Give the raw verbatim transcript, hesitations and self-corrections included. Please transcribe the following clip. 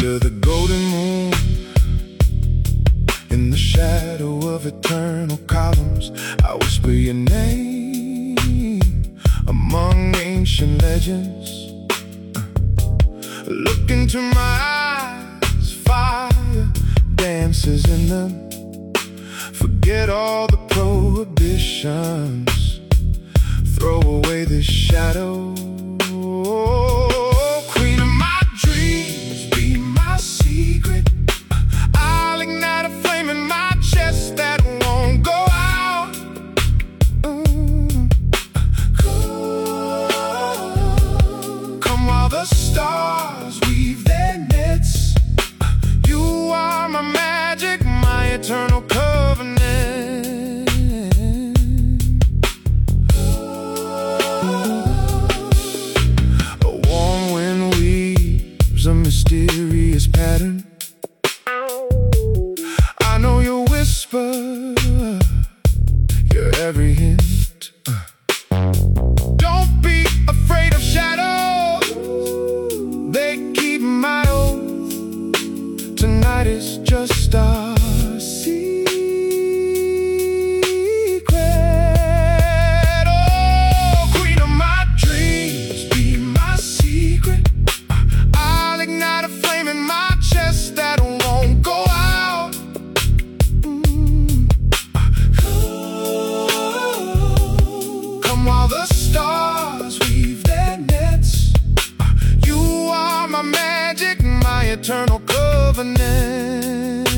Under the golden moon, in the shadow of eternal columns, I whisper your name among ancient legends. Look into my eyes, fire dances in them. Forget all the prohibitions, throw away this shadow. Queen of my dreams, be my secret. I'll ignite a flame in my chest that won't go out. Mm. Come while the stars weave their nets. You are my magic, my eternal covenant. A mysterious pattern. I know your whisper, your every hint. Don't be afraid of shadows, they keep my oath. Tonight is just our secret. Oh, queen of my dreams, be my secret. Ignite a flame in my chest that won't go out. Mm. Come while the stars weave their nets. You are my magic, my eternal covenant.